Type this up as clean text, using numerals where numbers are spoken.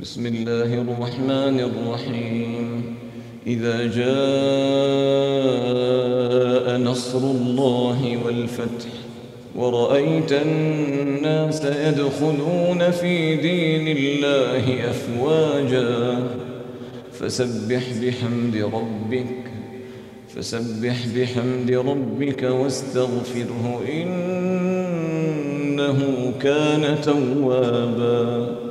بسم الله الرحمن الرحيم. إذا جاء نصر الله والفتح ورأيت الناس يدخلون في دين الله أفواجا فسبح بحمد ربك واستغفره إنه كان توابا.